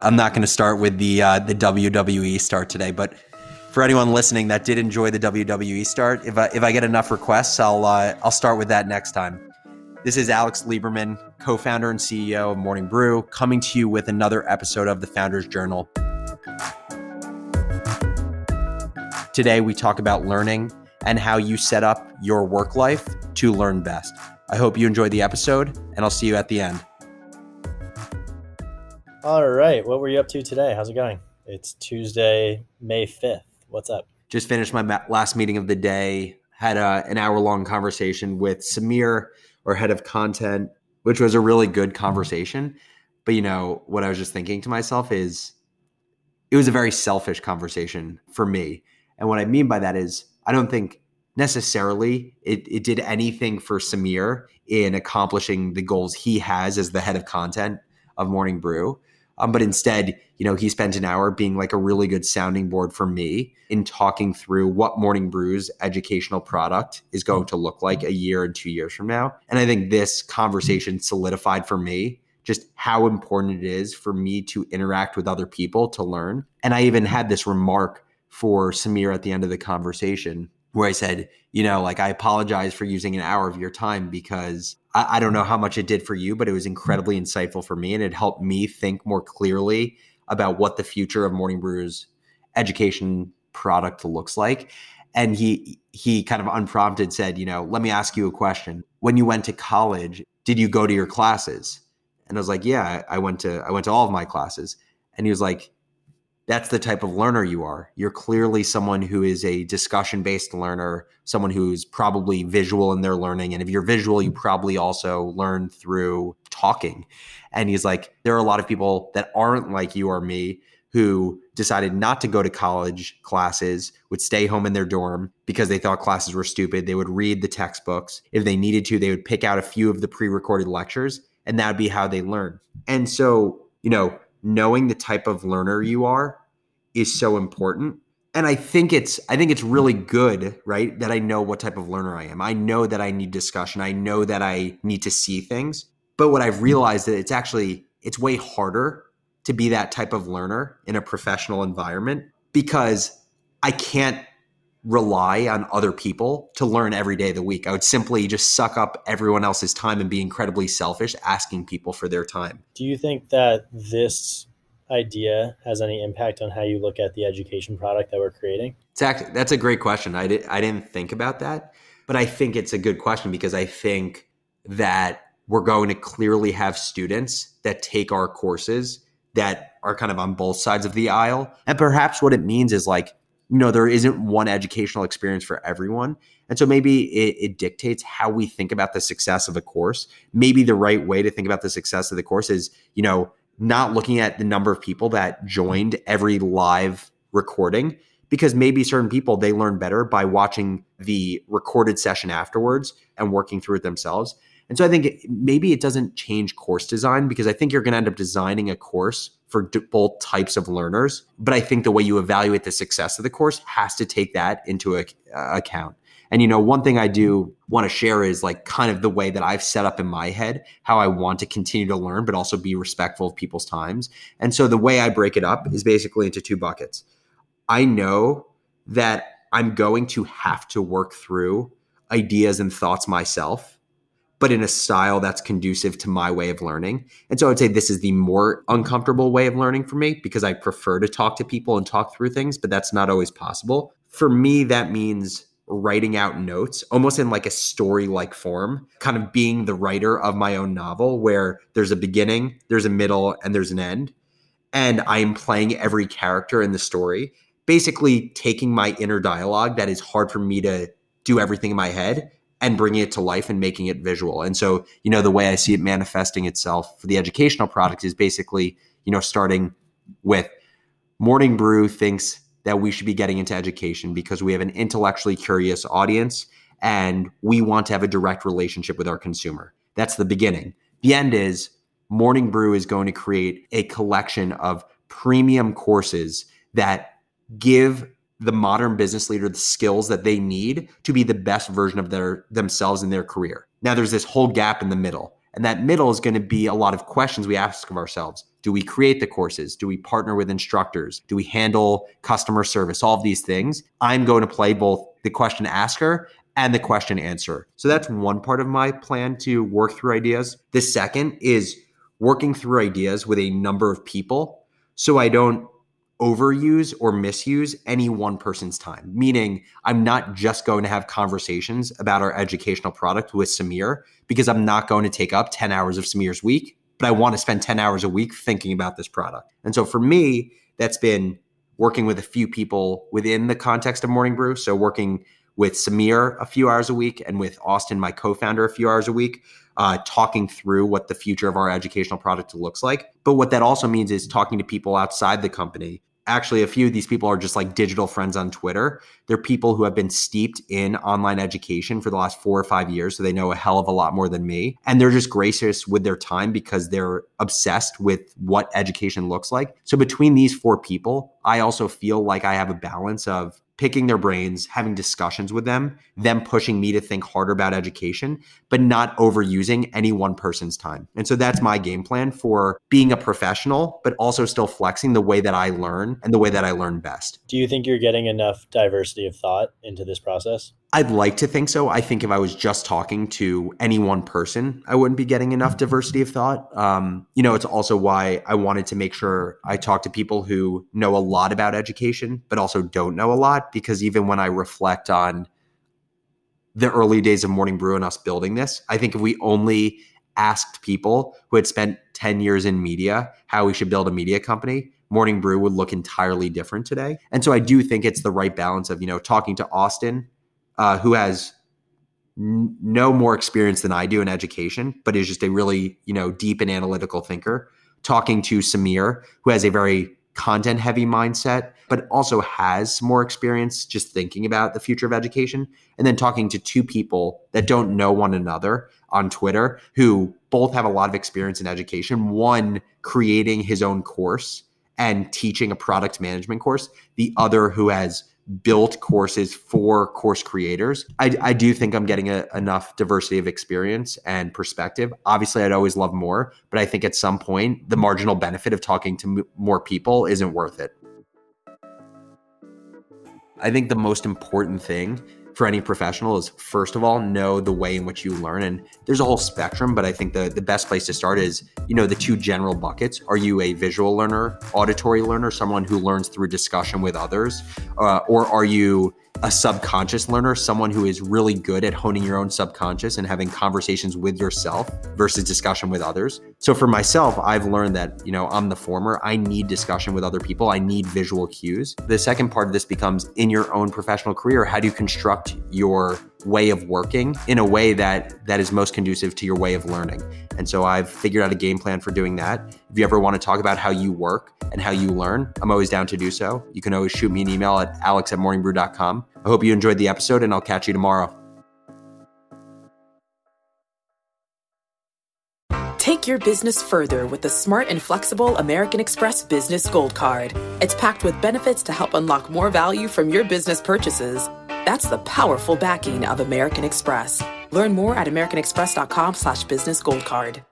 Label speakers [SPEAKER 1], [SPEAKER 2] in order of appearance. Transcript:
[SPEAKER 1] I'm not going to start with the WWE start today, but for anyone listening that did enjoy the WWE start, if I get enough requests, I'll start with that next time. This is Alex Lieberman, co-founder and CEO of Morning Brew, coming to you with another episode of the Founder's Journal. Today, we talk about learning and how you set up your work life to learn best. I hope you enjoyed the episode, and I'll see you at the end.
[SPEAKER 2] All right. What were you up to today? How's it going? It's Tuesday, May 5th. What's up?
[SPEAKER 1] Just finished my last meeting of the day, had an hour-long conversation with Samir, our head of content, which was a really good conversation. But, what I was just thinking to myself is it was a very selfish conversation for me. And what I mean by that is I don't think necessarily it did anything for Samir in accomplishing the goals he has as the head of content of Morning Brew. But instead, he spent an hour being like a really good sounding board for me in talking through what Morning Brew's educational product is going to look like a year and 2 years from now. And I think this conversation solidified for me just how important it is for me to interact with other people to learn. And I even had this remark for Samir at the end of the conversation where I said, I apologize for using an hour of your time because I don't know how much it did for you, but it was incredibly insightful for me. And it helped me think more clearly about what the future of Morning Brew's education product looks like. And he kind of unprompted said, let me ask you a question. When you went to college, did you go to your classes? And I was like, yeah, I went to all of my classes. And he was like, that's the type of learner you are. You're clearly someone who is a discussion-based learner, someone who's probably visual in their learning. And if you're visual, you probably also learn through talking. And he's like, there are a lot of people that aren't like you or me who decided not to go to college classes, would stay home in their dorm because they thought classes were stupid. They would read the textbooks. If they needed to, they would pick out a few of the pre-recorded lectures, and that would be how they learn. And so, knowing the type of learner you are is so important. And I think it's really good, right? That I know what type of learner I am. I know that I need discussion. I know that I need to see things. But what I've realized that it's way harder to be that type of learner in a professional environment because I can't rely on other people to learn every day of the week. I would simply just suck up everyone else's time and be incredibly selfish asking people for their time.
[SPEAKER 2] Do you think that this idea has any impact on how you look at the education product that we're creating?
[SPEAKER 1] That's a great question. I didn't think about that, but I think it's a good question because I think that we're going to clearly have students that take our courses that are kind of on both sides of the aisle. And perhaps what it means is there isn't one educational experience for everyone. And so maybe it dictates how we think about the success of a course. Maybe the right way to think about the success of the course is, not looking at the number of people that joined every live recording, because maybe certain people, they learn better by watching the recorded session afterwards and working through it themselves. And so I think maybe it doesn't change course design because I think you're going to end up designing a course for both types of learners. But I think the way you evaluate the success of the course has to take that into account. And, one thing I do want to share is kind of the way that I've set up in my head, how I want to continue to learn, but also be respectful of people's times. And so the way I break it up is basically into two buckets. I know that I'm going to have to work through ideas and thoughts myself, but in a style that's conducive to my way of learning. And so I would say this is the more uncomfortable way of learning for me because I prefer to talk to people and talk through things, but that's not always possible. For me, that means writing out notes almost in a story-like form, kind of being the writer of my own novel where there's a beginning, there's a middle, and there's an end. And I am playing every character in the story, basically taking my inner dialogue that is hard for me to do everything in my head and bringing it to life and making it visual. And so, the way I see it manifesting itself for the educational product is basically, starting with Morning Brew thinks that we should be getting into education because we have an intellectually curious audience and we want to have a direct relationship with our consumer. That's the beginning. The end is Morning Brew is going to create a collection of premium courses that give the modern business leader the skills that they need to be the best version of themselves in their career. Now there's this whole gap in the middle, and that middle is going to be a lot of questions we ask of ourselves. Do we create the courses? Do we partner with instructors? Do we handle customer service? All of these things. I'm going to play both the question asker and the question answer. So that's one part of my plan to work through ideas. The second is working through ideas with a number of people so I don't overuse or misuse any one person's time. Meaning I'm not just going to have conversations about our educational product with Samir because I'm not going to take up 10 hours of Samir's week, but I want to spend 10 hours a week thinking about this product. And so for me, that's been working with a few people within the context of Morning Brew. So working with Samir a few hours a week and with Austin, my co-founder, a few hours a week, talking through what the future of our educational product looks like. But what that also means is talking to people outside the company. Actually, a few of these people are just like digital friends on Twitter. They're people who have been steeped in online education for the last 4 or 5 years. So they know a hell of a lot more than me. And they're just gracious with their time because they're obsessed with what education looks like. So between these 4 people, I also feel like I have a balance of picking their brains, having discussions with them pushing me to think harder about education, but not overusing any one person's time. And so that's my game plan for being a professional, but also still flexing the way that I learn and the way that I learn best.
[SPEAKER 2] Do you think you're getting enough diversity of thought into this process?
[SPEAKER 1] I'd like to think so. I think if I was just talking to any one person, I wouldn't be getting enough diversity of thought. It's also why I wanted to make sure I talk to people who know a lot about education, but also don't know a lot, because even when I reflect on the early days of Morning Brew and us building this, I think if we only asked people who had spent 10 years in media how we should build a media company, Morning Brew would look entirely different today. And so I do think it's the right balance of, talking to Austin, who has no more experience than I do in education, but is just a really, deep and analytical thinker. Talking to Samir, who has a very content-heavy mindset, but also has more experience just thinking about the future of education. And then talking to 2 people that don't know one another on Twitter, who both have a lot of experience in education. One creating his own course and teaching a product management course. The other who has built courses for course creators. I do think I'm getting enough diversity of experience and perspective. Obviously, I'd always love more, but I think at some point, the marginal benefit of talking to more people isn't worth it. I think the most important thing for any professional is, first of all, know the way in which you learn. And there's a whole spectrum, but I think the best place to start is, the 2 general buckets. Are you a visual learner, auditory learner, someone who learns through discussion with others? Or are you a subconscious learner, someone who is really good at honing your own subconscious and having conversations with yourself versus discussion with others? So for myself, I've learned that, I'm the former. I need discussion with other people. I need visual cues. The second part of this becomes, in your own professional career, how do you construct your way of working in a way that is most conducive to your way of learning? And so I've figured out a game plan for doing that. If you ever want to talk about how you work and how you learn, I'm always down to do so. You can always shoot me an email at alex@morningbrew.com. I hope you enjoyed the episode, and I'll catch you tomorrow.
[SPEAKER 3] Take your business further with the smart and flexible American Express Business Gold Card. It's packed with benefits to help unlock more value from your business purchases. That's the powerful backing of American Express. Learn more at americanexpress.com/businessgoldcard.